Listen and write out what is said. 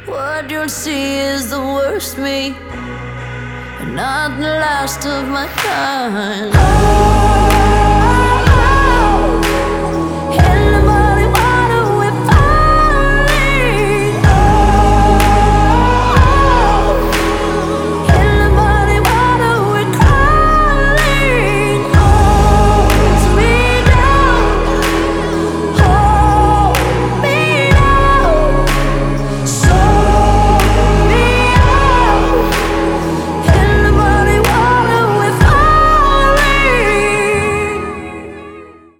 What you'll see is the worst me, and not the last of my kind.